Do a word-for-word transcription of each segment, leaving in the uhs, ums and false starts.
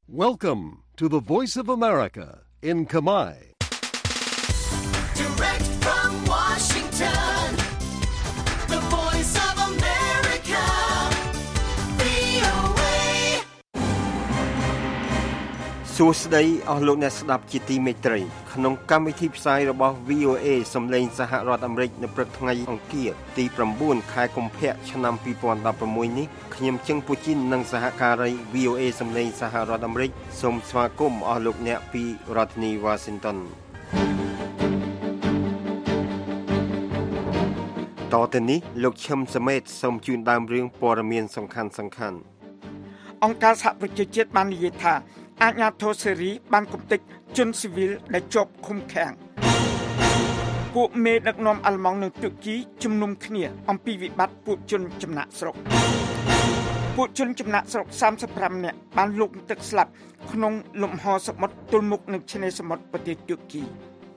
Welcome to the Voice of America in Khmer. Direct from Washington, the Voice of America, វី អូ เอសួស្តីអស់លោកអ្នកស្ដាប់ជាទីមេត្រីក្នុងកម្មវិធីផ្សាយរបស់ វី អូ เอ សំឡេងសហរដ្ឋអាមេរិកនៅព្រឹកថ្ងៃអង្គារទី៩ខែកុម្ភៈឆ្នាំ២០១៦នេះខ្ញុំជឹងពូជីននិងសហការី វី អូ เอ សំឡេងសហរដ្ឋអាមេរិកសូមស្វាគមន៍អស់លោកអ្នកពីរដ្ឋធានី Washington តទៅនេះលោកឈឹមសមេតសូមជូនដើមរឿងព័ត៌មានសំខាន់ៗអង្គការសហប្រជាជាតិបាននិយាយថាអាជ្ញាធរសេរីបានគំទេចជនស៊ីវិលដែលជាប់ឃុំឃាំងពួកមេដឹកនាំអាល្លឺម៉ង់និងទូគីជំនុំគ្នាអំពីវិបត្តិពួកជនចំណាក់ស្រុកពួកជនចំណាក់ស្រុកសាមសិបប្រាំនាក់បានលុកទឹកស្លាប់ក្នុងលំហសមុទ្រទល់មុខនឹងឆ្នេរសមុទ្រប្រទេសទូគី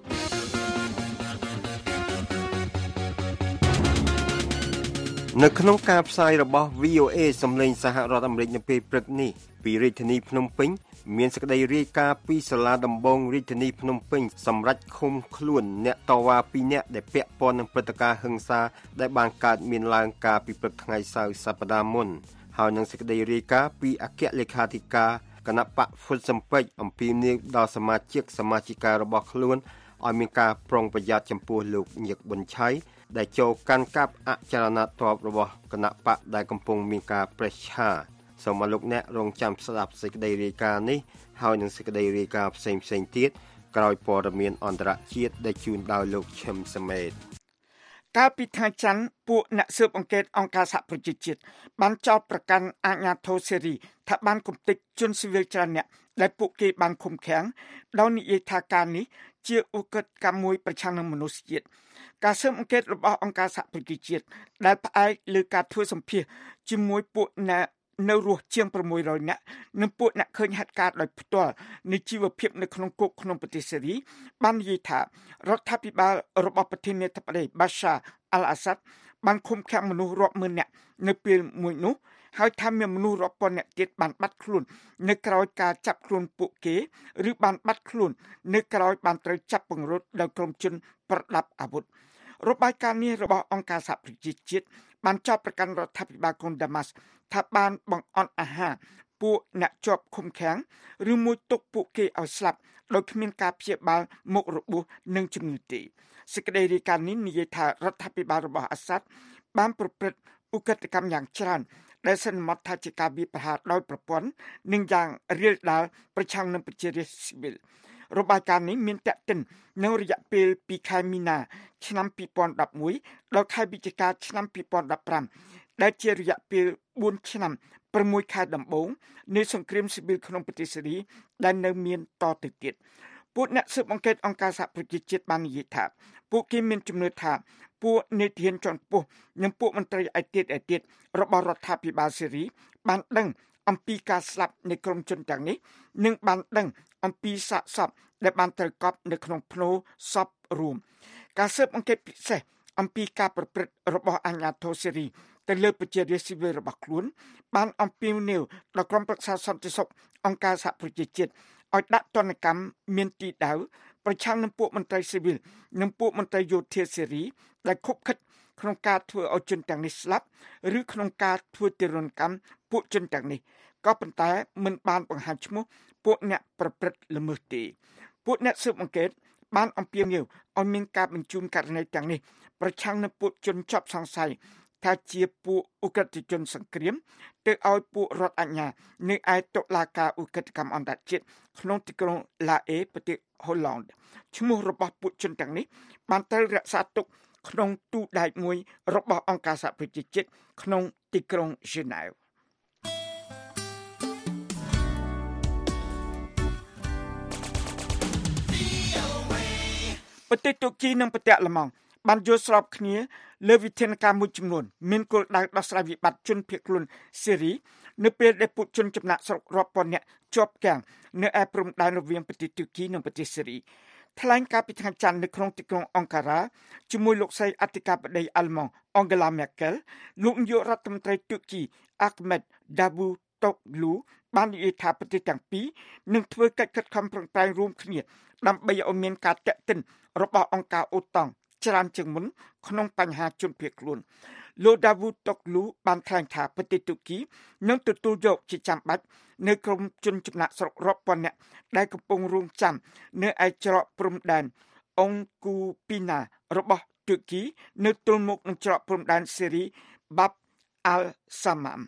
នៅក្នុងការផ្សាយរបស់ វី អូ เอ សំឡេងសហរដ្ឋអាមេរិកនៅពេលព្រឹកនេះពីរាជធានីភ្នំពេញមានសេចក្តីរាយការណ៍ពីសាលាដំបងរាជធានីភ្នំពេញសម្រាប់ឃុំខ្លួនអ្នកតវ៉ាពីរនាក់ដែលពាក់ព័ន្ធនឹងព្រឹត្តិការណ៍ហិង្សាដែលបានកើតមានឡើងកាលពីព្រឹកថ្ងៃសៅរ៍សប្តាហ៍មុនហើយនឹងសេចក្តីរាយការណ៍ពីអគ្គលេខាធិការគណៈបកហ៊ុនស៊ិនប៉ិចអំពីនាយដល់សមាជិកសមាជិការបស់ខ្លួនឲ្យមានការប្រុងប្រយ័ត្នចំពោះលោកញឹកប៊ុនឆៃដែលចូលកាន់កាប់អចលនទ្រព្យរបស់គណៈបកដែលកំពុងមានការប្រេះឆាសូមលោកអ្នករងចាំស្ដាប់សេចក្តីរាយការណ៍នេះហើយនឹងសេចក្តីរាយការណ៍ផ្សេងៗទៀតក្រោយព័ត៌មានអន្តរជាតិដែលជូនដោយលោកឈឹមសមេតកាលពីថ្ងៃច័ន្ទពួកអ្នកស៊ើបអង្កេតអង្គការសហប្រជាជាតិបានចោទប្រកាន់អាជ្ញាធរសេរីថាបានគំទេចជនស៊ីវិលច្រើនអ្នកដែលពួកគេបានឃុំឃាំងដោយនិយាយថាការនេះជាឧក្រិដ្ឋកម្មមួយប្រឆាំងនឹងមនុស្សជាតិការស៊ើបអង្កេតរបស់អង្គការសហប្រជាជាតិដែលផ្អែកលើការធ្វើសម្ភាសជាមួយពួកអ្នកនៅរស់ជាង៦រយនាក់និងពួកអ្នកឃើញហេតុការណ៍ដោយផ្ទាល់នៃជីវភាពនៅក្នុងគុកក្នុងប្រទេសសេរីបាននិយាយថារដ្ឋាភិបាលរបស់ប្រធានាធិបតី Bashar al-Assad បានឃុំឃាំងមនុស្សរាប់ម៉ឺននាក់នៅពេលមួយនោះហើយថាមានមនុស្សរាប់ពាន់នាក់ទៀតបានបាត់ខ្លួននៅក្រៅការចាប់ខ្លួនពួកគេឬបានបាត់ខ្លួននៅក្រៅបានត្រូវចាប់ពង្រត់ដោយក្រុមជនប្រដាប់អាវុធរបាយការណ៍នេះរបស់អង្គការសហប្រជាជាតិបានចោទប្រកាន់រដ្ឋាភិបាលកុងដាម៉ាស់ថាបានបង្អន់អាហារពួកអ្នកជាប់ឃុំឃាំងឬមួយទុកពួកគេឲ្យស្លាប់ដោយគ្មានការព្យាបាលមុខរបួសនិងជំងឺទេសេចក្តីរាយការណ៍នេះនិយាយថារដ្ឋាភិបាលរបស់អាសាដបានប្រព្រឹត្តឧក្រិដ្ឋកម្មយ៉ាងច្រើនដែលសន្មតថាជាការវាយប្រហារដោយប្រព័ន្ធនិងយ៉ាងរាលដាលប្រឆាំងនឹងប្រជារាស្ត្រស៊ីវិលរបាយការណ៍នេះមានតេតិននៅរយៈពេលពីខែមីនាឆ្នាំ២០១១ដល់ខែវិច្ឆិកាឆ្នាំ២០១៥ដែលជារយៈពេលបួនឆ្នាំ៦ខែដំបូងនៃសង្គ្រាមស៊ីវិលក្នុងប្រទេសសេរីដែលនៅមានតទៅទៀតពួកអ្នកស៊ើបអង្កេតអង្គការសហប្រជាជាតិបាននិយាយថាពួកគេមានជំនឿថាពួកនេតិហានជាន់ខ្ពស់និងពួកមន្ត្រីឯទៀតឯទៀតរបស់រដ្ឋាភិបាលសេរីបានដឹងអំពីការស្លាប់នៃក្រុមជនទាំងនេះនិងបានដឹងអំពីសាកសពដែលបានត្រូវកប់នៅក្នុងភ្នូសពរួមការស៊ើបអង្កេតពិសេសអំពីការប្រព្រឹត្តរបស់អាជ្ញាធរសេរីទៅលើប្រជារាស្ត្រស៊ីវិលរបស់ខ្លួនបានអំពាវនាវដល់ក្រុមប្រឹក្សាសន្តិសុខអង្គការសហប្រជាជាតិឲ្យដាក់ទណ្ឌកម្មមានទីដៅប្រឆាំងនឹងពួកមន្ត្រីស៊ីវិលនិងពួកមន្ត្រីយោធាសេរីដែលខុបខិតក្នុងការធ្វើឲ្យជនទាំងនេះស្លាប់ឬក្នុងការធ្វើទារុណកម្មពួកជនទាំងនេះក៏ប៉ុន្តែមិនបានបង្ហាញឈ្មោះពួកអ្នកប្រព្រឹត្តល្មើសទេពួកអ្នកស៊ើបអង្កេតបានអំពាវនាវឲ្យមានការបញ្ជូនករណីទាំងនេះប្រឆាំងនឹងពួកជនជាប់សង្ស័យថាជាពួកឧក្រិដ្ឋជនសង្គ្រាមទៅឲ្យពួករដ្ឋអាជ្ញានៅឯតុលាការឧក្រិដ្ឋកម្មអន្តរជាតិក្នុងទីក្រុងឡាអេប្រទេសហូឡង់ឈ្មោះរបស់ពួកជនទាំងនេះបានត្រូវរក្សាទុកក្នុងទូដែកមួយរបស់អង្គការសហប្រជាជាតិក្នុងទីក្រុងហ្សឺណែវប្រទេសទូគីនិងប្រទេសអាល្លឺម៉ង់បានយល់ស្របគ្នាលើវិធានការមួយចំនួនមានគោលដៅដោះស្រាយវិបត្តិជនភៀសខ្លួនសេរីនៅពេលដែលពួកជនចំណាក់ស្រុករាប់ពាន់នាក់ជាប់គាំងនៅឯព្រំដែនរវាងប្រទេសទូគីនិងប្រទេសសេរីថ្លែងការពីថ្ងៃច័ន្ទនៅក្នុងទីក្រុងអង្ការ៉ាជាមួយលោកស្រីអធិការបតីអាល្លឺម៉ង់អង់ហ្គេឡា Merkel លោកនាយករដ្ឋមន្ត្រីទូគី Ahmed Davutoglu បាននិយាយថាប្រទេសទាំងពីរនឹងធ្វើកិច្ចខិតខំប្រឹងប្រែងរួមគ្នាដើម្បីឲ្យមានការតាក់ទិនរបស់អង្គការអូតង់ច្រើនជាងមុនក្នុងបញ្ហាជនភៀសខ្លួនលោក Davut Toglu បានថ្លែងថាប្រទេសទូគីនឹងទទួលយកជាចាំបាច់នៅក្រុមជនចំណាក់ស្រុករាប់ពាន់នាក់ដែលកំពុងរងចាំនៅឯច្រកព្រំដែនអង្គូពីណារបស់ទូគីនៅទល់មុខនឹងច្រកព្រំដែនសេរី Bab al-Samam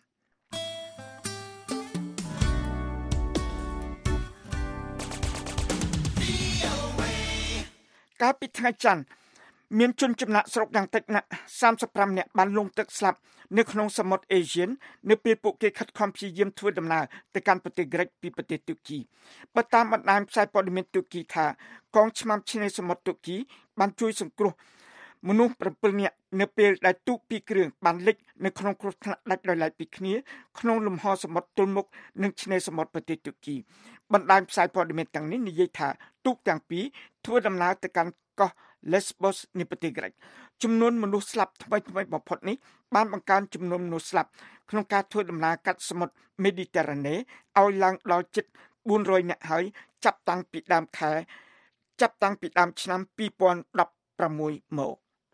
កាលពីថ្ងៃច័ន្ទមានជនចំណាក់ស្រុកយ៉ាងតិចណាស់សាមសិបប្រាំនាក់បានលង់ទឹកស្លាប់នៅក្នុងសមុទ្រអេស៊ាននៅពេលពួកគេខិតខំព្យាយាមធ្វើដំណើរទៅកាន់ប្រទេសក្រិកពីប្រទេសទូគីបើតាមបណ្ដាញផ្សាយព័ត៌មានទូគីថាកងឆ្មាំឆ្នេរសមុទ្រទូគីបានជួយសង្គ្រោះមនុស្សប្រាំពីរនាក់នៅពេលដែលទូកពីរគ្រឿងបានលិចនៅក្នុងគ្រោះថ្នាក់ដាច់ដោយឡែកពីគ្នាក្នុងលំហសមុទ្រទល់មុខនឹងឆ្នេរសមុទ្រប្រទេសទូគីបណ្ដាញផ្សាយព័ត៌មានទាំងនេះនិយាយថាទូកទាំងពីរធ្វើដំណើរទៅកាន់កោះ Lesbos នៃប្រទេសក្រិកចំនួនមនុស្សស្លាប់ថ្មីថ្មីបំផុតនេះបានបង្កើនចំនួនមនុស្សស្លាប់ក្នុងការធ្វើដំណើរកាត់សមុទ្រ Mediterranean ឲ្យឡើងដល់ជិតបួនរយនាក់ហើយចាប់តាំងពីដើមខែចាប់តាំងពីដើមឆ្នាំពីរពាន់ដប់ប្រាំមួយមក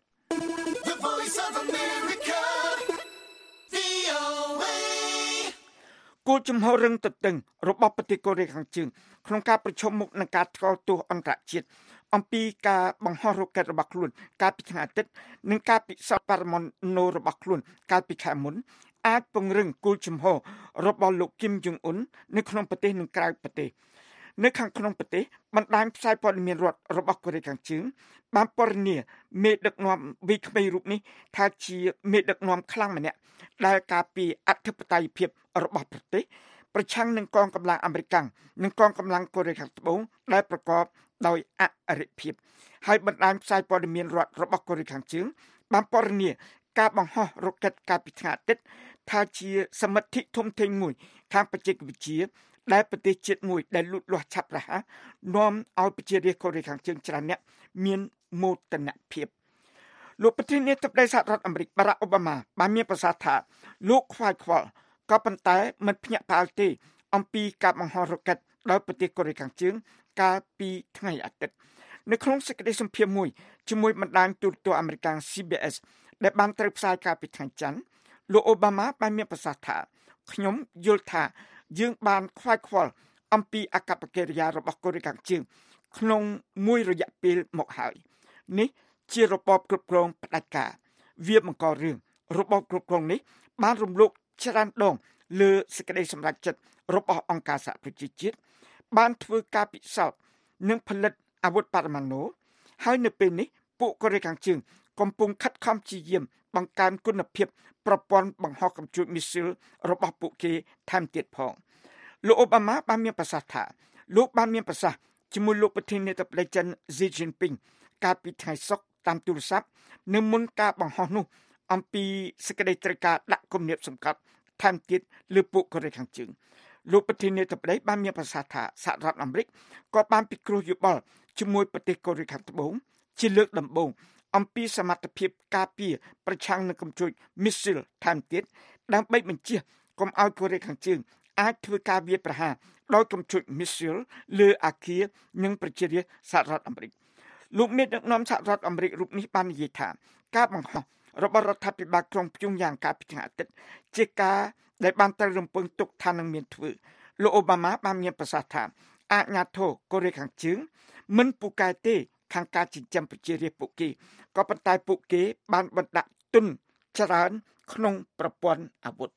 The Voice of America, វី អូ เอគោលជំហររឹងទទឹងរបស់ប្រទេសកូរ៉េខាងជើងក្នុងការប្រជុំមុខនឹងការថ្កោលទោសអន្តរជាតិអំពីការបង្ហោះរ៉ុកែតរបស់ខ្លួនកាលពីថ្ងៃអាទិត្យនិងការពិសោធន៍បរិមាណរបស់ខ្លួនកាលពីខែមុនអាចពង្រឹងគោលជំហររបស់លោកគីមយុងអ៊ុននៅក្នុងប្រទេសនិងក្រៅប្រទេសនៅខាងក្នុងប្រទេសបណ្ដាញផ្សាយព័ត៌មានរដ្ឋរបស់កូរ៉េខាងជើងបានពណ៌នាមេដឹកនាំវ័យក្មេងរូបនេះថាជាមេដឹកនាំខ្លាំងម្នាក់ដែលការពារអធិបតេយ្យភាពរបស់ប្រទេសប្រឆាំងនឹងកងកម្លាំងអាមេរិកនិងកងកម្លាំងកូរ៉េខាងត្បូងដែលប្រកបដោយអរិភាពហើយបណ្ដាញផ្សាយព័ត៌មានរដ្ឋរបស់កូរ៉េខាងជើងបានពណ៌នាការបង្ហោះរ៉ុកែតកាលពីថ្ងៃអាទិត្យថាជាសមិទ្ធិធំធេងមួយខាងបច្ចេកវិទ្យាដែលប្រទេសជាតិមួយដែលលូតលាស់ឆាប់រហ័សនាំឲ្យប្រជារាស្ត្រកូរ៉េខាងជើងច្រើនអ្នកមានមោទនភាពលោកប្រធានាធិបតីសហរដ្ឋអាមេរិកបារ៉ាក់អូបាម៉ាបានមានប្រសាសន៍ថាលោកខ្វាយខ្វល់ក៏ប៉ុន្តែមិនភ្ញាក់ផ្អើលទេអំពីការបង្ហោះរ៉ុកែតដោយប្រទេសកូរ៉េខាងជើងកាលពីថ្ងៃអាទិត្យនៅក្នុងសេចក្តីសម្ភាសន៍មួយជាមួយបណ្ដាញទូរទស្សន៍អាមេរិក ซี บี เอส ដែលបានត្រូវផ្សាយកាលពីថ្ងៃច័ន្ទលោកអូបាម៉ាបានមានប្រសាសន៍ថាខ្ញុំយល់ថាយើងបានខ្វាយខ្វល់អំពីអកប្បកិរិយារបស់កូរ៉េខាងជើងក្នុងមួយរយៈពេលមកហើយនេះជារបបគ្រប់គ្រងផ្ដាច់ការវាបង្ករឿងរបបគ្រប់គ្រងនេះបានរំលោភច្រើនដងលើសេចក្តីសម្រេចចិត្តរបស់អង្គការសហប្រជាជាតិបានធ្វើការពិសោធន៍និងផលិតអាវុធបរមាណូហើយនៅពេលនេះពួកកូរ៉េខាងជើងកំពុងខិតខំព្យាយាមបង្កើនគុណភាពប្រព័ន្ធបង្ហោះកាំជ្រួចមីស៊ីលរបស់ពួកគេថែមទៀតផងលោកអូបាម៉ាបានមានប្រសាសន៍ថាលោកបានមានប្រសាសន៍ជាមួយលោកប្រធានាធិបតីចិន Xi Jinping កាលពីថ្ងៃសុក្រតាមទូរស័ព្ទនៅមុនការបង្ហោះនោះអំពីសេចក្តីត្រូវការដាក់គំនាបសង្កត់ថែមទៀតលើពួកកូរ៉េខាងជើងលោកប្រធានាធិបតីបានមានប្រសាសន៍ថាសហរដ្ឋអាមេរិកក៏បានពិគ្រោះយោបល់ជាមួយប្រទេសកូរ៉េខាងត្បូងជាលើកដំបូងអំពីសមត្ថភាពការពារប្រឆាំងនឹងកាំជ្រួចមីស៊ីលថែមទៀតដើម្បីបញ្ជាកុំឲ្យកូរ៉េខាងជើងអាចធ្វើការវាយប្រហារដោយកាំជ្រួចមីស៊ីលលើអាគារនិងប្រជារាស្ត្រសហរដ្ឋអាមេរិកលោកមេដឹកនាំសហរដ្ឋអាមេរិករូបនេះបាននិយាយថាការបង្ហោះរបស់រដ្ឋាភិបាលក្រុងព្យុងយ៉ាងកាលពីថ្ងៃអាទិត្យជាការដែលបានត្រូវរំពឹងទុកថានឹងមានធ្វើលោកអូបាម៉ាបានមានប្រសាសន៍ថាអាជ្ញាធរកូរ៉េខាងជើងមិនពូកែទេខាងការចិញ្ចឹមប្រជារាស្ត្រពួកគេក៏ប៉ុន្តែពួកគេបានបណ្ដាក់ទុនច្រើនក្នុងប្រព័ន្ធអាវុធ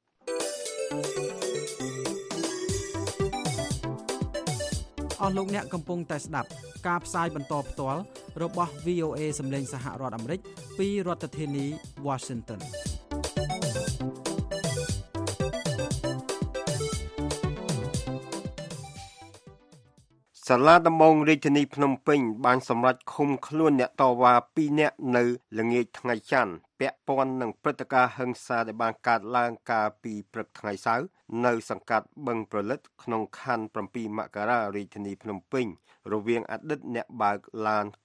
អស់លោកអ្នកកំពុងតែស្ដាប់ការផ្សាយបន្តផ្ទាល់របស់ វី អូ เอ សម្លេងសហរដ្ឋអាមេរិកពីរដ្ឋធានី Washington សាលាដំបងរាជធានីភ្នំពេញបានសម្រេចឃុំខ្លួនអ្នកតវ៉ាពីរនាក់នៅល្ងាចថ្ងៃច័ន្ទពាក់ព័ន្ធនឹងព្រឹត្តិការណ៍ហិង្សាដែលបានកើតឡើងកាលពីព្រឹកថ្ងៃសៅរ៍នៅសង្កាត់បឹងប្រលិតក្នុងខណ្ឌប្រាំពីរមករារាជធានីភ្នំពេញរវាងអតីតអ្នកបើកឡានក្រុង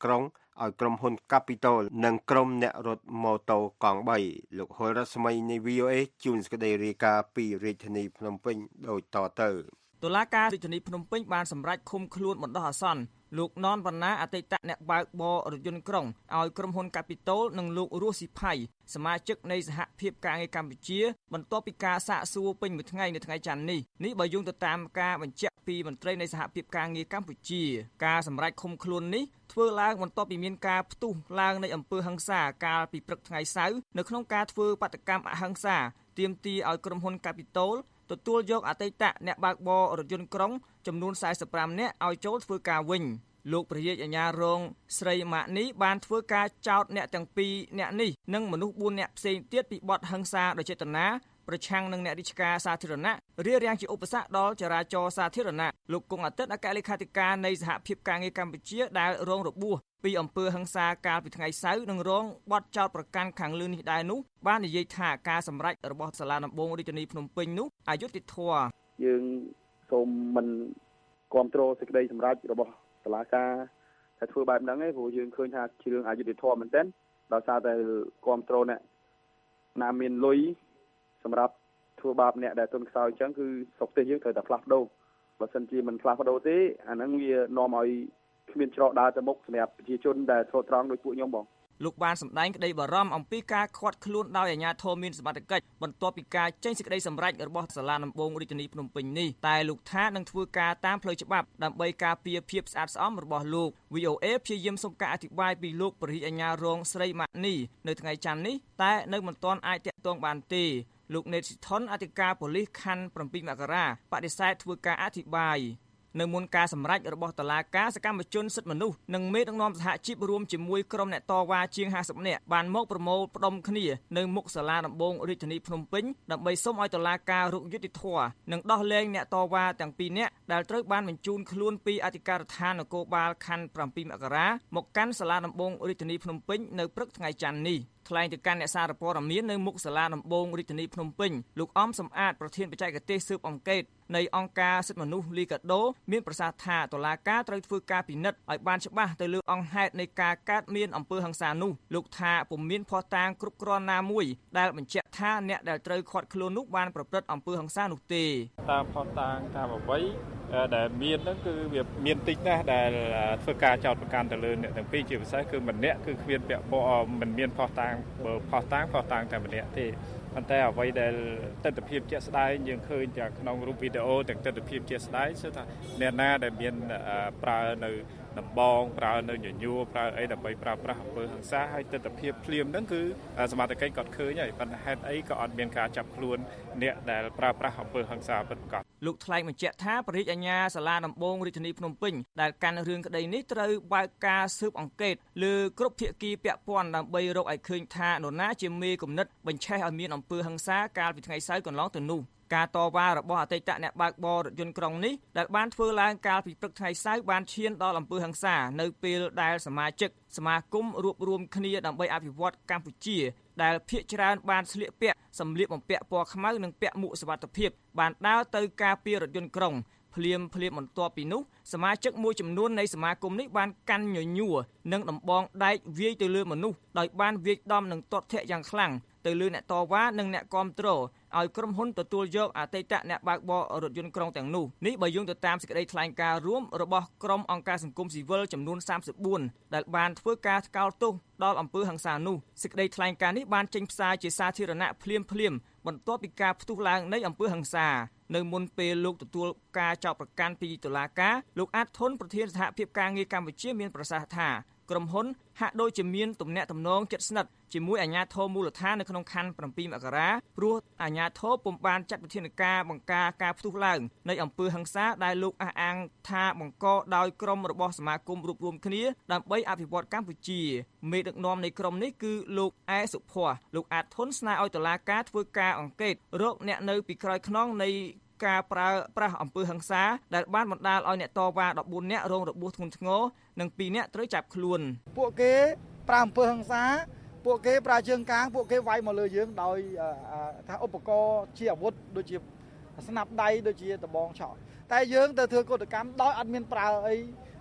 ឲ្យក្រុមហ៊ុន Capital និងក្រុមអ្នករត់ម៉ូតូកង់បីលោកហុលរស្មីនៃ វី អូ เอ ជួនសេចក្តីរាយការណ៍ពីរាជធានីភ្នំពេញដូចតទៅតុលាការរាជធានីភ្នំពេញបានសម្រេចឃុំខ្លួនបណ្ដោះអាសន្នលោកននវណ្ណាអតីតអ្នកបើកបររថយន្តក្រុងឲ្យក្រុមហ៊ុន Capital និងលោករស់ស៊ីផៃសមាជិកនៃសហភាពការងារកម្ពុជាបន្ទាប់ពីការសាកសួរពេញមួយថ្ងៃនៅថ្ងៃច័ន្ទនេះនេះបើយោងទៅតាមការបញ្ជាក់ពីមន្ត្រីនៃសហភាពការងារកម្ពុជាការសម្រេចឃុំខ្លួននេះធ្វើឡើងបន្ទាប់ពីមានការផ្ទុះឡើងនៃអំពើហិង្សាកាលពីព្រឹកថ្ងៃសៅរ៍នៅក្នុងការធ្វើបាតកម្មអហិង្សាទាមទារឲ្យក្រុមហ៊ុន Capital ទទួលយកអតីតអ្នកបើកបររថយន្តក្រុងចំនួនสี่สิบห้าនាក់ឲ្យចូលធ្វើការវិញលោកព្រះរាជអាជ្ញារងស្រីម៉ាក់នីបានធ្វើការចោទអ្នកទាំងពីរនាក់នេះនិងមនុស្សបួននាក់ផ្សេងទៀតពីបទហិង្សាដោយចេតនាប្រឆាំងនឹងអ្នករាជការសាធារណៈរារាំងជាឧបសគ្គដល់ចរាចរណ៍សាធារណៈលោកគង់អាទិត្យអគ្គលេខាធិការនៃសហភាពការងារកម្ពុជាដែលរងរបួសពីអំពើហិង្សាកាលពីថ្ងៃសៅរ៍នឹងរងបទចោទប្រកាន់ខាងលើនេះដែរនោះបាននិយាយថាការសម្រេចរបស់សាលាដំបងរាជធានីភ្នំពេញនោះអយុត្តិធម៌យើងសូមមិនគ្រប់គ្រងសេចក្តីសម្រេចរបស់តុលាការតែធ្វើបែបហ្នឹងឯងព្រោះយើងឃើញថាជារឿងអយុត្តិធម៌មែនទែនដោយសារតែគ្រប់គ្រងអ្នកណាមានលុយសម្រាប់ធ្វើបាបអ្នកដែលទុនខ្សោយអញ្ចឹងគឺស្រុកទេសយើងត្រូវតែផ្លាស់ប្ដូរបើមិនជាមិនផ្លាស់ប្ដូរទេអាហ្នឹងវានាំឲ្យគ្មានច្រកដើរទៅមុខសម្រាប់ប្រជាជនដែលធ្លាប់ត្រង់ដោយពួកខ្ញុំបងលោកបានសម្ដែងក្តីបារម្ភអំពីការឃាត់ខ្លួនដោយអាជ្ញាធរមានសមត្ថកិច្ចបន្ទាប់ពីការចេញសេចក្តីសម្រេចរបស់សាលាដំបងរាជធានីភ្នំពេញនេះតែលោកថានឹងធ្វើការតាមផ្លូវច្បាប់ដើម្បីការពារភាពស្អាតស្អំរបស់លោក វី អូ เอ ព្យាយាមសុំការអធិប្បាយពីលោកព្រះរាជអាជ្ញារងស្រីម៉ាក់នីនៅថ្ងៃច័ន្ទនេះតែនៅមិនទាន់អាចតាក់ទងបានទេលោកណេតស៊ីថុនអធិការប៉ូលីសខណ្ឌ7មករាបដិសេធធ្វើការអធិប្បាយនៅមុនការសម្រេចរបស់តុលាការសកម្មជនសិទ្ធិមនុស្សនិងមេដឹកនាំសហជីពរួមជាមួយក្រុមអ្នកតវ៉ាជាងห้าสิบនាក់បានមកប្រមូលផ្ដុំគ្នានៅមុខសាលាដំបងរាជធានីភ្នំពេញដើម្បីសូមឲ្យតុលាការរកយុត្តិធម៌និងដោះលែងអ្នកតវ៉ាទាំងពីរនាក់ដែលត្រូវបានបញ្ជូនខ្លួនពីអធិការដ្ឋាននគរបាលខណ្ឌ7មករាមកកាន់សាលាដំបងរាជធានីភ្នំពេញនៅព្រឹកថ្ងៃច័ន្ទនេះថ្លែងទៅកាន់អ្នកសារព័ត៌មាននៅមុខសាលាដំបងរាជធានីភ្នំពេញលោកអំសំអាតប្រធានបច្ចេកទេសស៊ើបអង្កេតនៃអង្គការសិទ្ធិមនុស្សលីកាដូមានប្រសាសន៍ថាតុលាការត្រូវធ្វើការពិនិត្យឲ្យបានច្បាស់ទៅលើអង្គហេតុនៃការកើតមានអំពើហិង្សានោះលោកថាពុំមានភស្តុតាងគ្រប់គ្រាន់ណាមួយដែលបញ្ជាក់ថាអ្នកដែលត្រូវឃាត់ខ្លួននោះបានប្រព្រឹត្តអំពើហិង្សានោះទេតាមភស្តុតាងតាមអ្វីដែលមានហ្នឹងគឺវាមានតិចណាស់ដែលធ្វើការចោទប្រកាន់ទៅលើអ្នកទាំងពីរជាពិសេសគឺម្នាក់គឺគ្មានពាក់ព័ន្ធមិនមានភស្តុតាងបើភស្តុតាងភស្តុតាងតែម្នាក់ទេប៉ុន្តែអ្វីដែលទស្សនវិជ្ជាជាក់ស្ដែងយើងឃើញจากក្នុងរូបវីដេអូទាំងទស្សនវិជ្ជាជាក់ស្ដែងគឺថាអ្នកណាដែលមានប្រើនៅដំបងប្រើនៅញញួរប្រើអីដើម្បីប្រើប្រាស់អំពើហិង្សាហើយទស្សនវិជ្ជាភ្លាមហ្នឹងគឺសមត្ថកិច្ចគាត់ឃើញហើយប៉ុន្តែហេតុអីក៏អត់មានការចាប់ខ្លួនអ្នកដែលប្រើប្រាស់អំពើហិង្សាពិតប្រាកដលោកថ្លែងបញ្ជាក់ថាព្រះរាជអាជ្ញាសាលាដំបងរាជធានីភ្នំពេញដែលកាន់រឿងក្តីនេះត្រូវបើកការស៊ើបអង្កេតលើគ្រប់ភាគីពាក់ព័ន្ធដើម្បីរកឲ្យឃើញថានរណាជាមេគំនិតបញ្ឆេះឲ្យមានអំពើហិង្សាកាលពីថ្ងៃសៅរ៍កន្លងទៅនោះការតវ៉ារបស់អតីតអ្នកបើកបររថយន្តក្រុងនេះដែលបានធ្វើឡើងកាលពីព្រឹកថ្ងៃសៅរ៍បានឈានដល់អំពើហិង្សានៅពេលដែលសមាជិកសមាគមរួបរวมគ្នាដើម្បីអភិវឌ្ឍកម្ពុជាដែលភាគច្រើនបានស្លៀកពាក់សម្លៀកបំពាក់ពណ៌ខ្មៅនិងពាក់មួកសុវត្ថិភាពបានដើរទៅការពាររថយន្តក្រុងភ្លាមភ្លាមបន្ទាប់ពីនោះសមាជិកមួយចំនួននៃសមាគមនេះបានកាន់ញញួរនិងដំបងដែកវាយទៅលើមនុស្សដោយបានវាយដំនិងទាត់ធាក់យ៉ាងខ្លាំងទៅលើអ្នកតវ៉ានិងអ្នកគាំទ្រឲ្យក្រុមហ៊ុនទទួលយកអតីតអ្នកបើកបររថយន្តក្រុងទាំងនោះនេះបើយោងទៅតាមសេចក្តីថ្លែងការណ៍រួមរបស់ក្រុមអង្គការសង្គមស៊ីវិលចំនួនសាមសិបបួនដែលបានធ្វើការថ្កោលទោសដល់អំពើហិង្សានោះសេចក្តីថ្លែងការណ៍នេះបានចេញផ្សាយជាសាធារណៈភ្លាមភ្លាមបន្ទាប់ពីការផ្ទុះឡើងនៃអំពើហិង្សានៅមុនពេលលោកទទួលការចោទប្រកាន់ពីតុលាការលោកអាតធុនប្រធានសហភាពការងារកម្ពុជាមានប្រសាសន៍ថាក្រុមហ៊ុនហាក់ដូចជាមានទំនាក់ទំនងជិតស្និទ្ធជាមួយអាជ្ញាធរមូលដ្ឋាននៅក្នុងខណ្ឌ7មករាព្រោះអាជ្ញាធរពុំបានចាត់វិធានការបង្ការការផ្ទុះឡើងនៃអំពើហិង្សាដែលលោកអះអាងថាបង្កដោយក្រុមរបស់សមាគមរួបរวมគ្នាដើម្បីអភិវឌ្ឍកម្ពុជាមេដឹកនាំនៃក្រុមនេះគឺលោកអែសុភ័ក្រលោកអាតធុនស្នើឲ្យតុលាការធ្វើការអង្កេតរកអ្នកនៅពីក្រោយខ្នងនៃការប្រើប្រាស់អំពើហិង្សាដែលបានបណ្ដាលឲ្យអ្នកតវ៉ាដប់បួននាក់រងរបួសធ្ងន់ធ្ងរនិងពីរនាក់ត្រូវចាប់ខ្លួនពួកគេប្រើអំពើហិង្សាពួកគេប្រើជើងកាងពួកគេវាយមកលើយើងដោយថាឧបករណ៍ជាអាវុធដូចជាស្នាប់ដៃដូចជាដបងឆក់តែយើងទៅធ្វើកុតកម្មដោយអត់មានប្រើអី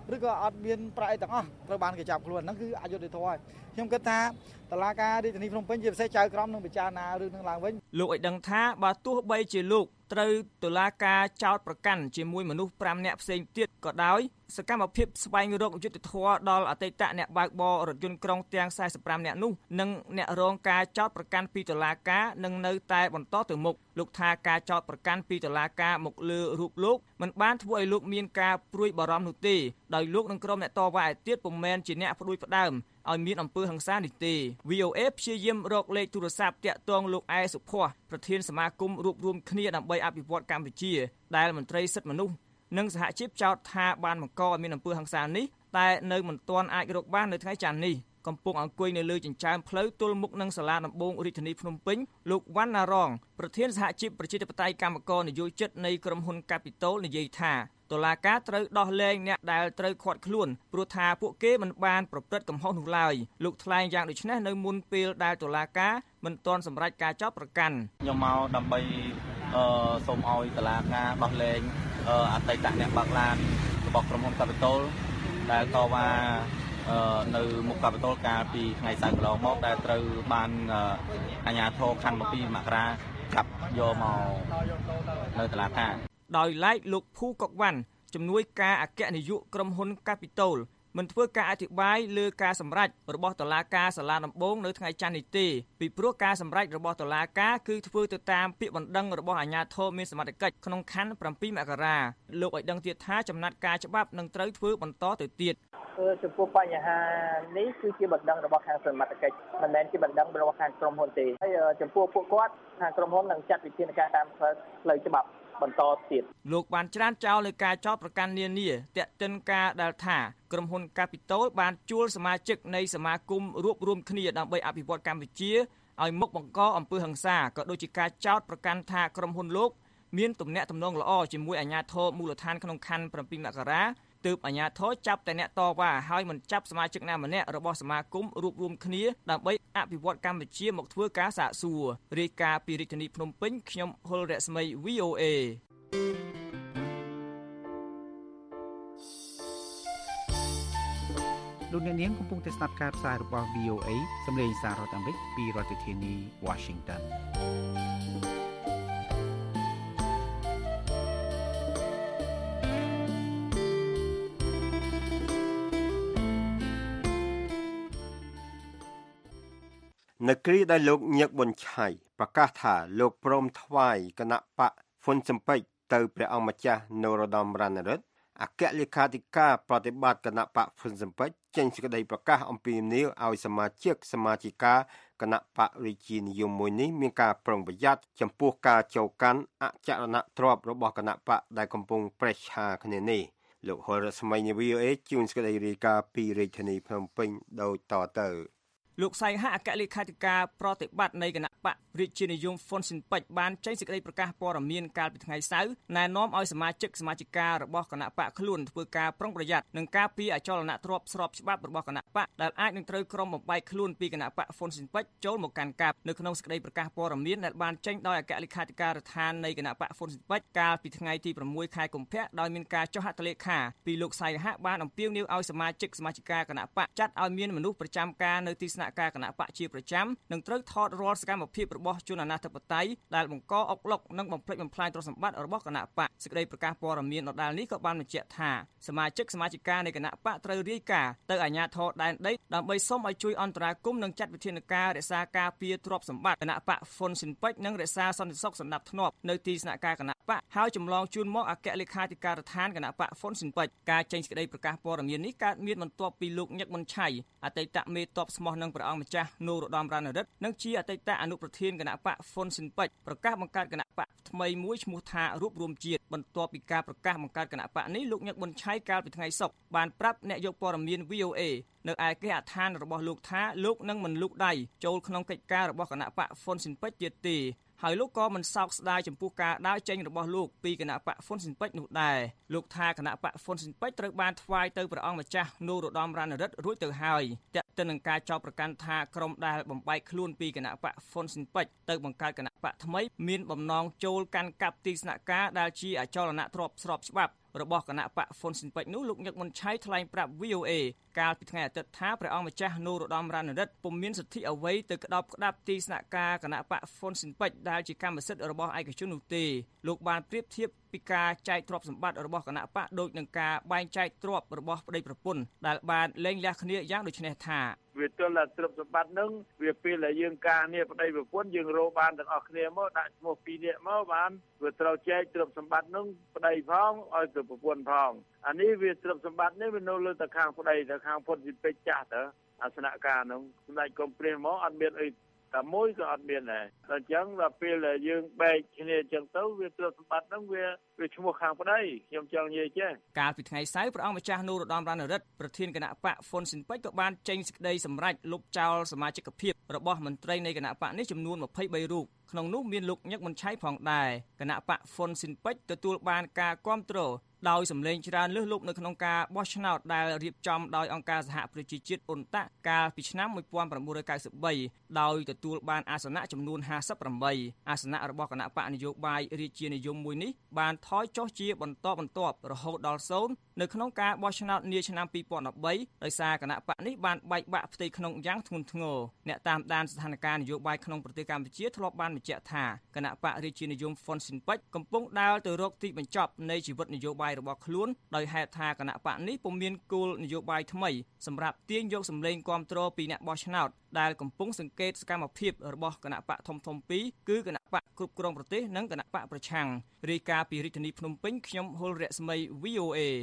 ឬក៏អត់មានប្រាក់អីទាំងអស់ត្រូវបានគេចាប់ខ្លួនហ្នឹងគឺអយុត្តិធម៌ហើយខ្ញុំគិតថាតុលាការរាជធានីភ្នំពេញជាពិសេសចៅក្រមនឹងពិចារណារឿងនឹងឡើងវិញលោកឲ្យដឹងថាបើទោះបីជាលោកត្រូវតុលាការចោទប្រកាន់ជាមួយមនុស្ស5នាក់ផ្សេងទៀតក៏ដោយសកម្មភាពស្វែងរកយុត្តិធម៌ដល់អតីតអ្នកបើកបររថយន្តក្រុងទាំង45នាក់នោះនិងអ្នករងការចោទប្រកាន់ពីតុលាការនឹងនៅតែបន្តទៅមុខលោកថាការចោទប្រកាន់ពីតុលាការមកលើរូបលោកមិនបានធ្វើឲ្យលោកមានការព្រួយបារម្ភនោះទេដោយលោកនិងក្រុមអ្នកតវ៉ាឯទៀតពុំមែនជាអ្នកផ្ដួចផ្ដើមឲ្យមានអំពើហិង្សានេះទេ វី អូ អេ ព្យាយាមរកលេខទូរស័ព្ទតាក់ទងលោកអែសុភ័ក្រប្រធានសមាគមរួបរวมគ្នាដើម្បីអភិវឌ្ឍកម្ពុជាដែលមន្ត្រីសិទ្ធិមនុស្សនិងសហជីពចោទថាបានបង្កឲ្យមានអំពើហិង្សានេះតែនៅមិនទាន់អាចរកបាននៅថ្ងៃច័ន្ទនេះកំពុងអង្គុយនៅលើចិញ្ចើមផ្លូវទល់មុខនឹងសាលាដំបងរាជធានីភ្នំពេញលោកវណ្ណារងប្រធានសហជីពប្រជាធិបតេយ្យកម្មករនយោជិតនៃក្រុមហ៊ុន Capital និយាយថាតុលាការត្រូវដោះលែងអ្នកដែលត្រូវឃាត់ខ្លួនព្រោះថាពួកគេមិនបានប្រព្រឹត្តកំហុសនោះឡើយលោកថ្លែងយ៉ាងដូចនេះនៅមុនពេលដែលតុលាការមិនទាន់សម្រេចការចោទប្រកាន់ខ្ញុំមកដើម្បីអឺសូមឲ្យតុលាការដោះលែងអតីតអ្នកបើកឡានរបស់ក្រុមហ៊ុន Capital ដែលតវ៉ានៅមុខ Capital កាលពីថ្ងៃសៅរ៍កន្លងមកដែលត្រូវបានអាជ្ញាធរខណ្ឌម្ពីមករាចាប់យកមកនៅតុលាការដោយឡែកលោកភូកុកវ៉ាន់ជំនួយការអគ្គនាយកក្រុមហ៊ុន Capital មិនធ្វើការអធិប្បាយលើការសម្រេចរបស់តុលាការសាលាដំបងនៅថ្ងៃច័ន្ទនេះទេពីព្រោះការសម្រេចរបស់តុលាការគឺធ្វើទៅតាមពាក្យបណ្ដឹងរបស់អាជ្ញាធរមានសមត្ថកិច្ចក្នុងខណ្ឌ7មករាលោកឲ្យដឹងទៀតថាចំណាត់ការច្បាប់នឹងត្រូវធ្វើបន្តទៅទៀតចំពោះបញ្ហានេះគឺជាបណ្ដឹងរបស់ខាងសមត្ថកិច្ចមិនមែនជាបណ្ដឹងរបស់ខាងក្រុមហ៊ុនទេហើយចំពោះពួកគាត់ខាងក្រុមហ៊ុននឹងចាត់វិធានការតាមផ្លូវច្បាប់បន្តទៀតលោកបានច្រានចោលលើការចោទប្រកាន់នានាតាក់ទិនការដែលថាក្រុមហ៊ុន Capital បានជួលសមាជិកនៃសមាគមរួបរวมគ្នាដើម្បីអភិវឌ្ឍកម្ពុជាឲ្យមុខបង្កអំពើហិង្សាក៏ដូចជាការចោទប្រកាន់ថាក្រុមហ៊ុនលោកមានទំនាក់ទំនងល្អជាមួយអាជ្ញាធរមូលដ្ឋានក្នុងខណ្ឌ7មករាទើបអាជ្ញាធរចាប់តែអ្នកតវ៉ាហើយមិនចាប់សមាជិកណាម្នាក់របស់សមាគមរួបរวมគ្នាដើម្បីអភិវឌ្ឍកម្ពុជាមកធ្វើការសាកសួររាយការណ៍ពីរាជធានីភ្នំពេញខ្ញុំហុលរស្មី វី អូ អេលោកអ្នកនាងកំពុងតែស្ដាប់ការផ្សាយរបស់ វី អូ អេ សម្លេងសាររដ្ឋអាមេរិកពីរដ្ឋធានី Washington នៅគ្រាដែលលោកញឹកប៊ុនឆៃប្រកាសថាលោកព្រមថ្វាយគណៈបកហ៊ុនស៊ិនប៉ិចទៅព្រះអង្គម្ចាស់នរោត្តមរណរដ្ឋអគ្គលេខាធិការប្រតិបត្តិគណៈបកហ៊ុនស៊ិនប៉ិចចេញសេចក្តីប្រកាសអំពីនាវឲ្យសមាជិកសមាជិកាគណៈបករាជានិយមមួយនេះមានការប្រុងប្រយ័ត្នចំពោះការចូលកាន់អចលនទ្រព្យរបស់គណៈបកដែលកំពុងប្រេះឆាគ្នានេះលោកហុលរស្មីនៃ វី អូ អេ ជួនសេចក្តីរាយការណ៍ពីរាជធានីភ្នំពេញដោយតទៅលោកសៃហៈអគ្គលេខាធិការប្រតិបត្តិនៃគណៈបករាជានិយមហ៊ុនស៊ិនប៉ិចបានចេញសេចក្តីប្រកាសព័ត៌មានកាលពីថ្ងៃសៅរ៍ណែនាំឲ្យសមាជិកសមាជិការបស់គណៈបកខ្លួនធ្វើការប្រុងប្រយ័ត្ននិងការពារអចលនទ្រព្យស្របច្បាប់របស់គណៈបកដែលអាចនឹងត្រូវក្រុមបំបែកខ្លួនពីគណៈបកហ៊ុនស៊ិនប៉ិចចូលមកកាន់កាប់នៅក្នុងសេចក្តីប្រកាសព័ត៌មានដែលបានចេញដោយអគ្គលេខាធិការដ្ឋាននៃគណៈបកហ៊ុនស៊ិនប៉ិចកាលពីថ្ងៃទី6ខែកុម្ភៈដោយមានការចុះហត្ថលេខាពីលោកសៃហៈបានអំពាវនាវឲ្យសមាជិកសមាជិកាគណៈបកចាត់ឲ្យមានមនុស្សប្រចាំការនៅទីស្នាក់ការគណៈបកជាប្រចាំនឹងត្រូវថតរាល់សកម្មភាពរបស់ជនអនាធិបតេយ្យដែលបង្កអុកឡុកនិងបំផ្លិចបំផ្លាញទ្រព្យសម្បត្តិរបស់គណៈបកសេចក្តីប្រកាសព័ត៌មានដដែលនេះក៏បានបញ្ជាក់ថាសមាជិកសមាជិកានៃគណៈបកត្រូវរាយការណ៍ទៅអាជ្ញាធរដែនដីដើម្បីសូមឲ្យជួយអន្តរាគមន៍និងចាត់វិធានការរក្សាការពារទ្រព្យសម្បត្តិគណៈបកហ៊ុនស៊ិនប៉ិចនិងរក្សាសន្តិសុខសណ្ដាប់ធ្នាប់នៅទីស្នាក់ការគណៈបកហើយចម្លងជូនមកអគ្គលេខាធិការដ្ឋានគណៈបកហ៊ុនស៊ិនប៉ិចការចេញសេចក្តីប្រកាសព័ត៌មាននេះកើតមានបន្ទាប់ពីលោកញឹកមុនឆៃអតីតមេតបស្មោះនឹងព្រះអង្គម្ចាស់នរោត្តមរណរដ្ឋនិងជាអតីតអនុប្រធានគណៈបកហ៊ុនស៊ិនប៉ិចប្រកាសបង្កើតគណៈបកថ្មីមួយឈ្មោះថារួបរวมជាតិបន្ទាប់ពីការប្រកាសបង្កើតគណៈបកនេះលោកញឹកប៊ុនឆៃកាលពីថ្ងៃសុក្របានប្រាប់អ្នកយកព័ត៌មាន វី អូ អេ នៅឯគេហដ្ឋានរបស់លោកថាលោកនឹងមិនលូកដៃចូលក្នុងកិច្ចការរបស់គណៈបកហ៊ុនស៊ិនប៉ិចទៀតទេហើយលោកក៏មិនសោកស្ដាយចំពោះការដើរចេញរបស់លោកពីគណៈបកហ៊ុនស៊ិនប៉ិចនោះដែរលោកថាគណៈបកហ៊ុនស៊ិនប៉ិចត្រូវបានថ្វាយទៅព្រះអង្គម្ចាស់នរោត្តមរណរដ្ឋរួចទៅហើយតែទៅនឹងការចោទប្រកាន់ថាក្រុមដែលបំបែកខ្លួនពីគណៈបកហ៊ុនស៊ិនប៉ិចទៅបង្កើតគណៈបកថ្មីមានបំណងចូលកាន់កាប់ទីស្នាក់ការដែលជាអចលនទ្រព្យស្របច្បាប់របស់គណៈបកហ្វុនស៊ិនពេជ្រនោះលោកញឹកមុនឆៃថ្លែងប្រាប់ វី អូ អេ កាលពីថ្ងៃអាទិត្យថាព្រះអង្គម្ចាស់នរោត្តមរណរដ្ឋពុំមានសិទ្ធិអ្វីទៅក្តោបក្តាប់ទីស្នាក់ការគណៈបកហ្វុនស៊ិនពេជ្រដែលជាកម្មសិទ្ធិរបស់ឯកជននោះទេលោកបានប្រៀបធៀបពីការចែកទ្រព្យសម្បត្តិរបស់គណៈបកដូចនឹងការបែងចែកទ្រព្យរបស់ប្តីប្រពន្ធដែលបានលែងលះគ្នាយ៉ាងដូចនេះថាវាទល់តែទ្រព្យសម្បត្តិនឹងវាពេលដែលយើងការងារប្តីប្រពន្ធយើងរកបានទាំងអស់គ្នាមកដាក់ឈ្មោះពីរនាក់មកបានវាត្រូវចែកទ្រព្យសម្បត្តិនឹងប្តីផងឲ្យទៅប្រពន្ធផងអានេះវាទ្រព្យសម្បត្តិនេះវានៅលើតែខាងប្តីតែខាងពុទ្ធស៊ីពេជ្រចាស់ទៅអាសនៈការនោះសម្ដេចកុំព្រាសមកអត់មានអីតែមួយក៏អត់មានដែរតែអញ្ចឹងដល់ពេលដែលយើងបែកគ្នាអញ្ចឹងទៅវាទ្រព្យសម្បត្តិហ្នឹងវាវាឈ្មោះខាងប្តីខ្ញុំចង់និយាយចេះកាលពីថ្ងៃសៅរ៍ព្រះអង្គម្ចាស់នរោត្តមរណរដ្ឋប្រធានគណៈបកហ្វុនស៊ិនពេជ្រក៏បានចេញសេចក្តីសម្រេចលុបចោលសមាជិកភាពរបស់មន្ត្រីនៃគណៈបកនេះចំនួនម្ភៃបីរូបក្នុងនោះមានលោកញឹកមុនឆៃផងដែរគណៈបកហ្វុនស៊ិនពេជ្រទទួលបានការគាំទ្រដោយសម្លេងច្រើនលើសលប់នៅក្នុងការបោះឆ្នោតដែលរៀបចំដោយអង្គការសហប្រជាជាតិអ៊ុនតាក់កាលពីឆ្នាំmột nghìn chín trăm chín mươi baដោយទទួលបានអាសនៈចំនួនห้าสิบแปดអាសនៈរបស់គណៈបកនយោបាយរាជានិយមមួយនេះបានថយចុះជាបន្តបន្ទាប់រហូតដល់សូន្យនៅក្នុងការបោះឆ្នោតនាឆ្នាំពីរពាន់ដប់បីដោយសារគណៈបកនេះបានបែកបាក់ផ្ទៃក្នុងយ៉ាងធ្ងន់ធ្ងរអ្នកតាមដានស្ថានភាពនយោបាយក្នុងប្រទេសកម្ពុជាធ្លាប់បានបញ្ជាក់ថាគណៈបករាជានិយមហ្វុនស៊ិនពេជ្រកំពុងដើរទៅរកទីបញ្ចប់នៃជីវិតនយោបាយរបស់ខ្លួនដោយហេតុថាគណៈបកនេះពុំមានគោលនយោបាយថ្មីសម្រាប់ទាញយកសម្លេងគាំទ្រពីអ្នកបោះឆ្នោតដែលកំពុងសង្កេតសកម្មភាពរបស់គណៈបកធំធំពីរគឺគណៈបកគ្រប់គ្រងប្រទេសនិងគណៈបកប្រឆាំងរាយការណ៍ពីរាជធានីភ្នំពេញខ្ញុំហុលរស្មី វី អូ អេ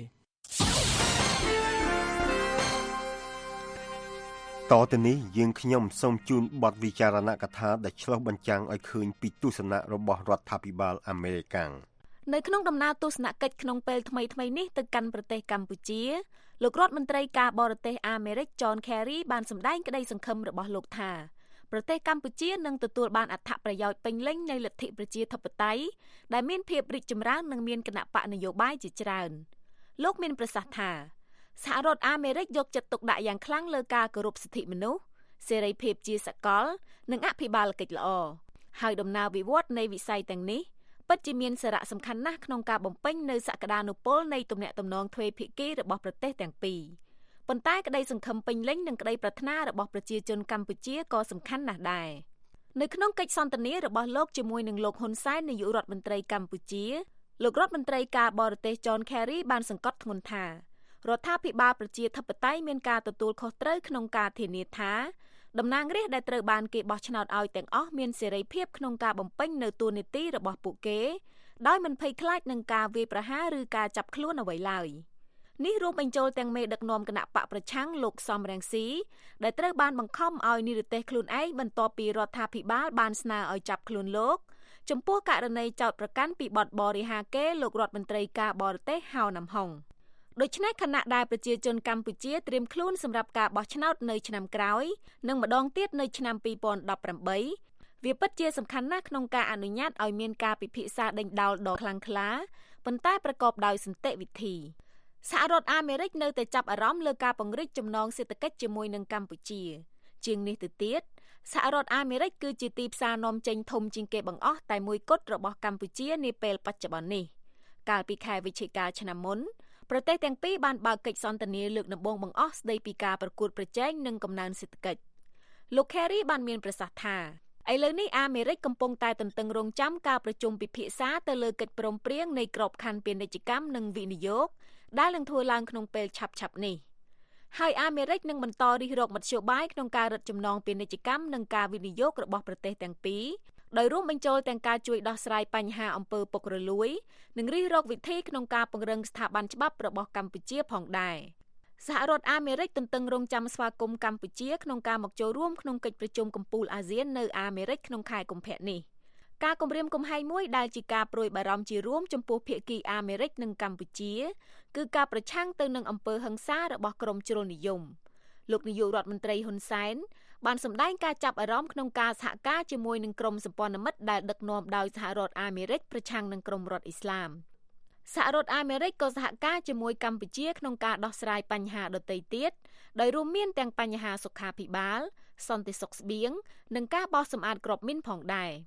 តទៅនេះយើងខ្ញុំសូមជូនបទវិចារណកថាដែលឆ្លុះបញ្ចាំងឲ្យឃើញពីទស្សនៈរបស់រដ្ឋាភិបាលអាមេរិកនៅក្នុងដំណើរទស្សនកិច្ចក្នុងពេលថ្មីៗនេះទៅកាន់ប្រទេសកម្ពុជាលោករដ្ឋមន្ត្រីការបរទេសអាមេរិក John Kerry បានសម្ដែងក្តីសង្ឃឹមរបស់លោកថាប្រទេសកម្ពុជានឹងទទួលបានអត្ថប្រយោជន៍ពេញលេញនៃលទ្ធិប្រជាធិបតេយ្យដែលមានភាពរីកចម្រើននិងមានគណបកនយោបាយជាច្រើនលោកមានប្រសាសន៍ថាសហរដ្ឋអាមេរិកយកចិត្តទុកដាក់យ៉ាងខ្លាំងលើការគោរពសិទ្ធិមនុស្សសេរីភាពជាសកលនិងអភិបាលកិច្ចល្អហើយដំណើរវិវត្តនៃវិស័យទាំងនេះពិតជាមានសារៈសំខាន់ណាស់ក្នុងការបំពេញនូវសក្តានុពលនៃទំនាក់ទំនងទ្វេភាគីរបស់ប្រទេសទាំងពីរប៉ុន្តែក្តីសង្ឃឹមពេញលេញនិងក្តីប្រាថ្នារបស់ប្រជាជនកម្ពុជាក៏សំខាន់ណាស់ដែរនៅក្នុងកិច្ចសន្ទនារបស់លោកជាមួយនឹងលោកហ៊ុនសែននាយករដ្ឋមន្ត្រីកម្ពុជាលោករដ្ឋមន្ត្រីការបរទេស John Kerry បានសង្កត់ធ្ងន់ថារដ្ឋាភិបាលប្រជាធិបតេយ្យមានការទទួលខុសត្រូវក្នុងការធានាថាតំណាងរាស្ត្រដែលត្រូវបានគេបោះឆ្នោតឲ្យទាំងអស់មានសេរីភាពក្នុងការបំពេញនៅតួនាទីរបស់ពួកគេដោយមិនភ័យខ្លាចនឹងការវាយប្រហារឬការចាប់ខ្លួនអ្វីឡើយនេះរួមបញ្ចូលទាំងមេដឹកនាំគណៈបកប្រឆាំងលោកសំរងស៊ីដែលត្រូវបានបង្ខំឲ្យនិរទេសខ្លួនឯងបន្ទាប់ពីរដ្ឋាភិបាលបានស្នើឲ្យចាប់ខ្លួនលោកចំពោះករណីចោទប្រកាន់ពីបទបរិហាកេរលោករដ្ឋមន្ត្រីការបរទេសហៅណាំហុងដូច្នេះខណៈដែលប្រជាជនកម្ពុជាត្រៀមខ្លួនសម្រាប់ការបោះឆ្នោតនៅឆ្នាំក្រោយនិងម្ដងទៀតនៅឆ្នាំពីរពាន់ដប់ប្រាំបីវាពិតជាសំខាន់ណាស់ក្នុងការអនុញ្ញាតឲ្យមានការពិភាក្សាដេញដោលដ៏ខ្លាំងក្លាប៉ុន្តែប្រកបដោយសន្តិវិធីសហរដ្ឋអាមេរិកនៅតែចាប់អារម្មណ៍លើការពង្រីកចំណងសេដ្ឋកិច្ចជាមួយនឹងកម្ពុជាជាងនេះទៅទៀតសហរដ្ឋអាមេរិកគឺជាទីផ្សារនាំចេញធំជាងគេបង្អស់តែមួយគត់របស់កម្ពុជានាពេលបច្ចុប្បន្ននេះកាលពីខែវិច្ឆិកាឆ្នាំមុនប្រទេសទាំងពីរបានបើកកិច្ចសន្ទនាលើកដំបូងបង្អស់ស្ដីពីការប្រកួតប្រជែងនិងកំណើនសេដ្ឋកិច្ចលោក Kerry បានមានប្រសាសន៍ថាឥឡូវនេះអាមេរិកកំពុងតែទន្ទឹងរង់ចាំការប្រជុំពិភាក្សាទៅលើកិច្ចព្រមព្រៀងនៃក្របខ័ណ្ឌពាណិជ្ជកម្មនិងវិនិយោគដែលនឹងធ្វើឡើងក្នុងពេលឆាប់ៗនេះហើយអាមេរិកនឹងបន្តរិះរកមធ្យោបាយក្នុងការរឹតចំណងពាណិជ្ជកម្មនិងការវិនិយោគរបស់ប្រទេសទាំងពីរដោយរួមបញ្ចូលទាំងការជួយដោះស្រាយបញ្ហាអំពើពុករលួយនិងរិះរកវិធីក្នុងការពង្រឹងស្ថាប័នច្បាប់របស់កម្ពុជាផងដែរសហរដ្ឋអាមេរិកទន្ទឹងរង់ចាំស្វាគមន៍កម្ពុជាក្នុងការមកចូលរួមក្នុងកិច្ចប្រជុំកំពូលអាស៊ាននៅអាមេរិកក្នុងខែកុម្ភៈនេះការគម្រាមកំហែងមួយដែលជាការព្រួយបារម្ភជារួមចំពោះភាគីអាមេរិកនិងកម្ពុជាគឺការប្រឆាំងទៅនឹងអំពើហិង្សារបស់ក្រុមជ្រុលនិយមលោកនាយករដ្ឋមន្ត្រីហ៊ុនសែនបានសម្ដែងការចាប់អារម្មណ៍ក្នុងការសហការជាមួយនឹងក្រុមសម្ព័ន្ធមិត្តដែលដឹកនាំដោយសហរដ្ឋអាមេរិកប្រឆាំងនឹងក្រុមរដ្ឋអ៊ីស្លាមសហរដ្ឋអាមេរិកក៏សហការជាមួយកម្ពុជាក្នុងការដោះស្រាយបញ្ហាដទៃទៀតដោយរួមមានទាំងបញ្ហាសុខាភិបាលសន្តិសុខស្បៀងនិងការបោះសម្អាតគ្រាប់មីនផងដែរ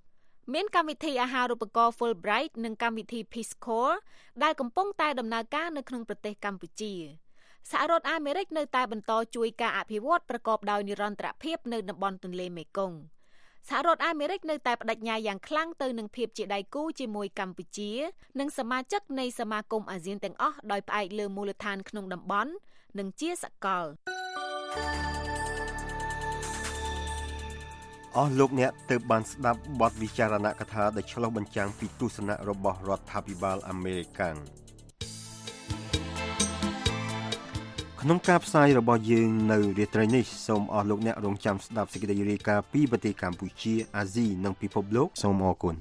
មានកម្មវិធីអាហារូបករណ៍ Fulbright និងកម្មវិធី Peace Corps ដែលកំពុងតែដំណើរការនៅក្នុងប្រទេសកម្ពុជាសហរដ្ឋអាមេរិកនៅតែបន្តជួយការអភិវឌ្ឍប្រកបដោយនិរន្តរភាពនៅតំបន់ទន្លេមេគង្គសហរដ្ឋអាមេរិកនៅតែបដិញ្ញាយ៉ាងខ្លាំងទៅនឹងភាពជាដៃគូជាមួយកម្ពុជានិងសមាជិកនៃសមាគមអាស៊ានទាំងអស់ដោយផ្អែកលើមូលដ្ឋានក្នុងតំបន់និងជាសកលអស់លោកអ្នកទើបបានស្ដាប់បទវិចារណកថាដែលឆ្លុះបញ្ចាំងពីទស្សនៈរបស់រដ្ឋាភិបាលអាមេរិកក្នុងការផ្សាយរបស់យើងនៅរាត្រីនេះសូមអស់លោកអ្នករងចាំស្ដាប់សេចក្តីរាយការណ៍ពីប្រទេសកម្ពុជាអាស៊ីនិងពិភពលោកសូមអរគុណ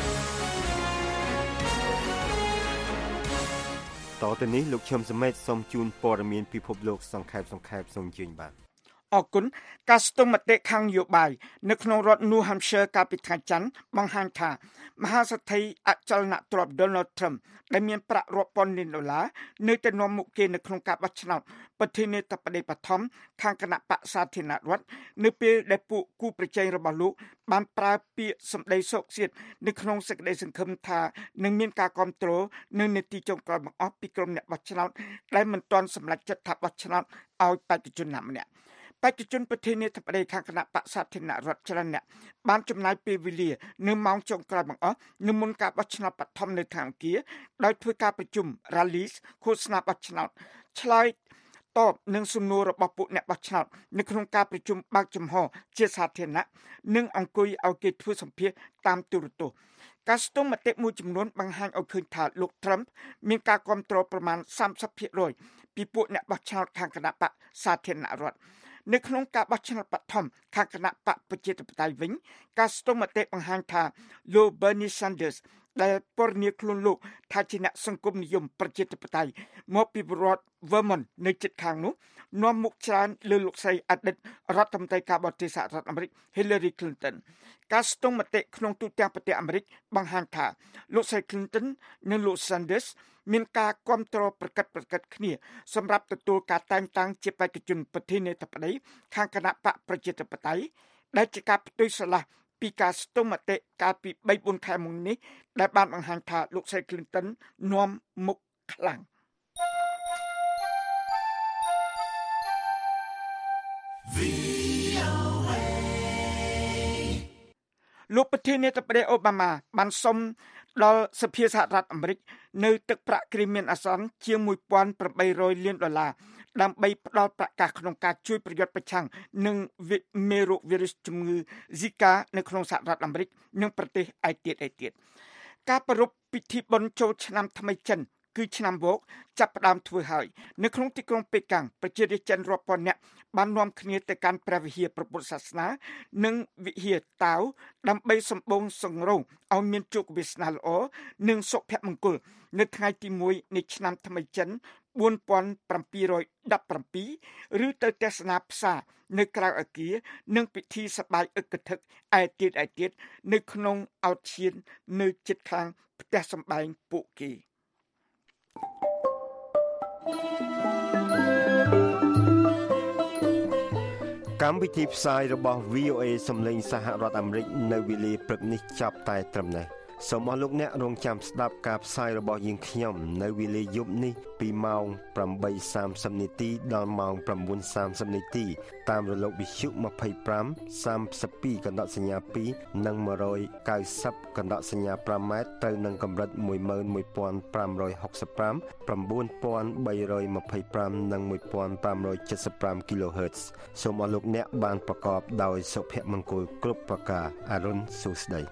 តទៅនេះលោកឈឹមសមេតសូមជូនព័ត៌មានពិភពលោកសង្ខេបសង្ខេបសូមជឿនបាទអរគុណការស្ទង់មតិខាងនយោបាយនៅក្នុងរដ្ឋ New Hampshire កាលពីថ្ងៃច័ន្ទបង្ហាញថាមហាសេដ្ឋីអចលនទ្រព្យ Donald Trump ដែលមានប្រាក់រាប់ពាន់លានដុល្លារនៅតែនាំមុខគេនៅក្នុងការបោះឆ្នោតប្រធានាធិបតីបឋមខាងគណៈបក្សសាធារណរដ្ឋនៅពេលដែលពួកគូប្រជែងរបស់លោកបានប្រើពាក្យសម្ដីសោកសៀតនៅក្នុងសេចក្តីសង្ឃឹមថានឹងមានការគ្រប់គ្រងនៅនាទីចុងក្រោយបង្អស់ពីក្រុមអ្នកបោះឆ្នោតដែលមិនទាន់សម្រេចចិត្តថាបោះឆ្នោតឲ្យបេក្ខជនណាម្នាក់បេក្ខជនប្រធានាធិបតីខាងគណៈបក្សសាធារណរដ្ឋច្រើនអ្នកបានចំណាយពេលវេលានៅម៉ោងចុងក្រោយបង្អស់នៅមុនការបោះឆ្នោតបឋមនៅថ្ងៃអង្គារដោយធ្វើការប្រជុំ rallies ឃោសនាបោះឆ្នោតឆ្លើយតបនឹងសំណួររបស់ពួកអ្នកបោះឆ្នោតនៅក្នុងការប្រជុំបើកចំហជាសាធារណៈនិងអង្គុយឲ្យគេធ្វើសម្ភាសន៍តាមទូរទស្សន៍ការស្ទង់មតិមួយចំនួនបង្ហាញឲ្យឃើញថាលោក Trump មានការគ្រប់គ្រងប្រមាណ សាមសិបភាគរយ ពីពួកអ្នកបោះឆ្នោតខាងគណៈបក្សសាធារណរដ្ឋនៅក្នុងការបោះឆ្នោតបឋមខាងគណៈបកប្រជាធិបតេយ្យវិញការស្ទង់មតិបង្ហាញថាលោក Bernie Sanders ដែលពណ៌នាខ្លួនលោកថាជាអ្នកសង្គមនិយមប្រជាធិបតេយ្យមកពីរដ្ឋ Vermont នៅជិតខាងនោះនាំមុខច្រើនលើលោកស្រីអតីតរដ្ឋមន្ត្រីការបរទេសសហរដ្ឋអាមេរិក Hillary Clinton ការស្ទង់មតិក្នុងទូទាំងប្រទេសអាមេរិកបង្ហាញថាលោកស្រី Clinton និងលោក Sanders មានការគ្រប់គ្រងប្រកបប្រកិតគ្នាសម្រាប់ទទួលការតែងតាំងជាបេក្ខជនប្រធានាធិបតីខាងគណៈបកប្រជាធិបតេយ្យដែលជាការផ្ទុយស្រឡះពីការស្ទង់មតិកាលពី បីបួន ខែមុននេះដែលបានបង្ហាញថាលោកស្រី Clinton នាំមុខខ្លាំងលោកប្រធានាធិបតីអូបាម៉ាបានសុំដល់សភាសហរដ្ឋអាមេរិកនៅទឹកប្រាក់គ្រាមានអាសន្នជាង មួយពាន់ប្រាំបីរយ លានដុល្លារដើម្បីផ្ដល់ប្រកាសក្នុងការជួយប្រយុទ្ធប្រឆាំងនឹងមេរោគវីរុសជំងឺ Zika នៅក្នុងសហរដ្ឋអាមេរិកនិងប្រទេសឯទៀតឯទៀតការប្រារព្ធពិធីបុណ្យចូលឆ្នាំថ្មីចិនគឺឆ្នាំវោកចាប់ផ្ដើមធ្វើហើយនៅក្នុងទីក្រុងប៉េកាំងប្រជារាស្ត្រចិនរាប់ពាន់នាក់បាននាំគ្នាទៅកាន់ព្រះវិហារព្រះពុទ្ធសាសនានិងវិហារតាវដើម្បីសម្បូរសង្រោងឲ្យមានជោគវាសនាល្អនិងសុភមង្គលនៅថ្ងៃទីមួយនៃឆ្នាំថ្មីចិនបួនពាន់ប្រាំពីរយដប់ប្រាំពីរឬទៅទស្សនាផ្សារនៅក្រៅអគារនិងពិធីសប្បាយអឹកធឹកឯទៀតឯទៀតនៅក្នុងអោតឈាននៅជិតខាងផ្ទះសម្បែងពួកគេកម្មវិធីផ្សាយរបស់ វី អូ អេ សំឡេងសហរដ្ឋអាមេរិកនៅវេលាព្រឹកនេះចាប់តែត្រឹមនេះសូមអរលោកអ្នករងចាំស្ដាប់ការផ្សាយរបស់យើងខ្ញុំនៅវេលាយប់នេះពីម៉ោង ប្រាំបីសាមសិប នាទីដល់ម៉ោង ប្រាំបួនសាមសិប នាទីតាមរលកវិទ្យុ ម្ភៃប្រាំ សាមសិបពីរ កណ្ដកសញ្ញាពីរនិង មួយរយកៅសិប កណ្ដកសញ្ញាប្រាំម៉ែត្រត្រូវនឹងកម្រិត មួយម៉ឺនមួយពាន់ប្រាំរយហុកសិបប្រាំ ប្រាំបួនពាន់បីរយម្ភៃប្រាំ និង មួយពាន់ប្រាំរយ칠십៥ kHz សូមអរលោកអ្នកបានប្រកបដោយសុភមង្គលគ្រប់ប្រការអរុនសុស្ដី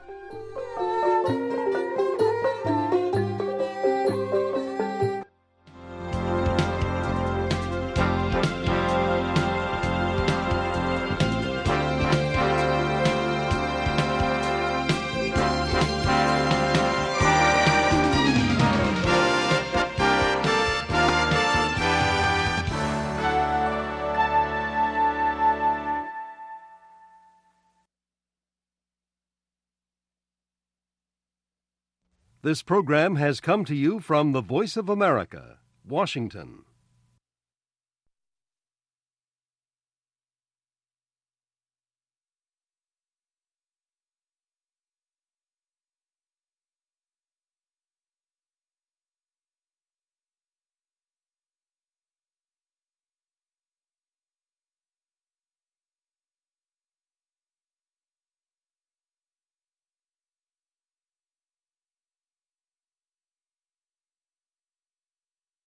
This program has come to you from the Voice of America, Washington.